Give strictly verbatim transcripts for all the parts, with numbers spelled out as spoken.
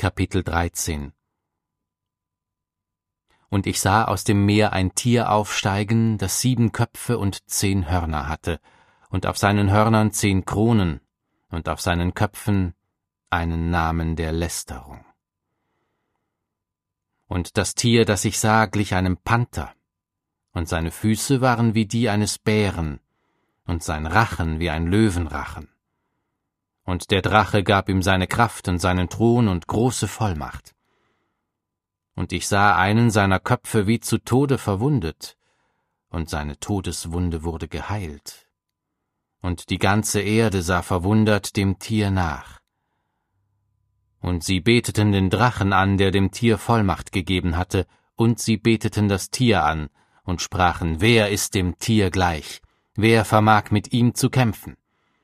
Kapitel dreizehn. Und ich sah aus dem Meer ein Tier aufsteigen, das sieben Köpfe und zehn Hörner hatte, und auf seinen Hörnern zehn Kronen, und auf seinen Köpfen einen Namen der Lästerung. Und das Tier, das ich sah, glich einem Panther, und seine Füße waren wie die eines Bären, und sein Rachen wie ein Löwenrachen. Und der Drache gab ihm seine Kraft und seinen Thron und große Vollmacht. Und ich sah einen seiner Köpfe wie zu Tode verwundet, und seine Todeswunde wurde geheilt. Und die ganze Erde sah verwundert dem Tier nach. Und sie beteten den Drachen an, der dem Tier Vollmacht gegeben hatte, und sie beteten das Tier an und sprachen: Wer ist dem Tier gleich? Wer vermag mit ihm zu kämpfen?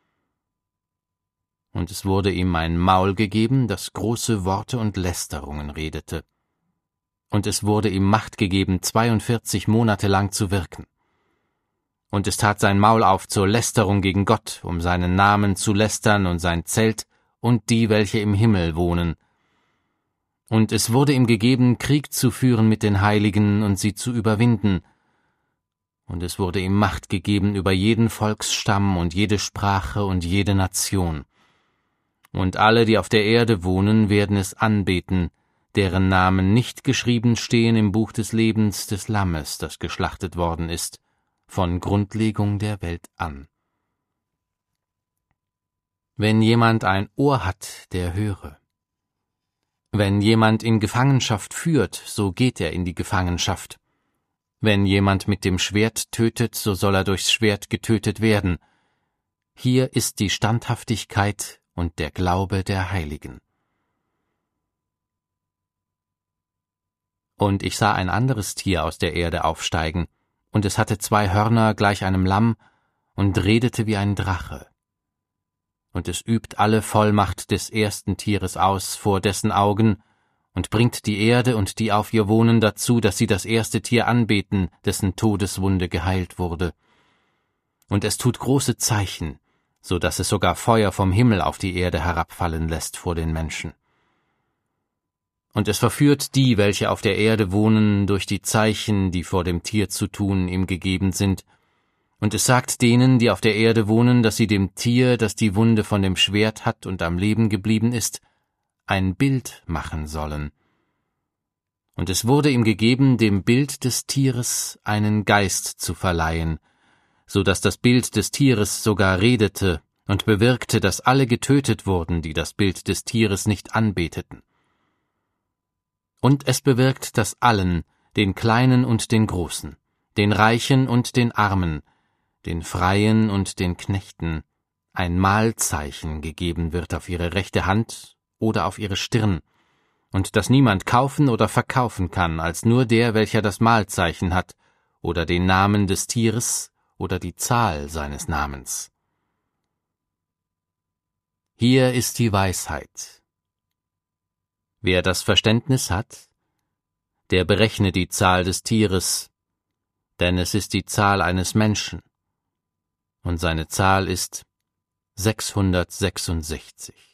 Und es wurde ihm ein Maul gegeben, das große Worte und Lästerungen redete. Und es wurde ihm Macht gegeben, zweiundvierzig Monate lang zu wirken. Und es tat sein Maul auf zur Lästerung gegen Gott, um seinen Namen zu lästern und sein Zelt und die, welche im Himmel wohnen. Und es wurde ihm gegeben, Krieg zu führen mit den Heiligen und sie zu überwinden. Und es wurde ihm Macht gegeben über jeden Volksstamm und jede Sprache und jede Nation. Und alle, die auf der Erde wohnen, werden es anbeten, deren Namen nicht geschrieben stehen im Buch des Lebens des Lammes, das geschlachtet worden ist, von Grundlegung der Welt an. Wenn jemand ein Ohr hat, der höre. Wenn jemand in Gefangenschaft führt, so geht er in die Gefangenschaft. Wenn jemand mit dem Schwert tötet, so soll er durchs Schwert getötet werden. Hier ist die Standhaftigkeit und der Glaube der Heiligen. Und ich sah ein anderes Tier aus der Erde aufsteigen, und es hatte zwei Hörner gleich einem Lamm und redete wie ein Drache. Und es übt alle Vollmacht des ersten Tieres aus vor dessen Augen und bringt die Erde und die auf ihr wohnen dazu, dass sie das erste Tier anbeten, dessen Todeswunde geheilt wurde. Und es tut große Zeichen, so dass es sogar Feuer vom Himmel auf die Erde herabfallen lässt vor den Menschen. Und es verführt die, welche auf der Erde wohnen, durch die Zeichen, die vor dem Tier zu tun ihm gegeben sind. Und es sagt denen, die auf der Erde wohnen, dass sie dem Tier, das die Wunde von dem Schwert hat und am Leben geblieben ist, ein Bild machen sollen. Und es wurde ihm gegeben, dem Bild des Tieres einen Geist zu verleihen, so dass das Bild des Tieres sogar redete und bewirkte, dass alle getötet wurden, die das Bild des Tieres nicht anbeteten. Und es bewirkt, dass allen, den Kleinen und den Großen, den Reichen und den Armen, den Freien und den Knechten, ein Mahlzeichen gegeben wird auf ihre rechte Hand oder auf ihre Stirn, und dass niemand kaufen oder verkaufen kann, als nur der, welcher das Mahlzeichen hat, oder den Namen des Tieres oder die Zahl seines Namens. Hier ist die Weisheit. Wer das Verständnis hat, der berechne die Zahl des Tieres, denn es ist die Zahl eines Menschen, und seine Zahl ist sechshundertsechsundsechzig.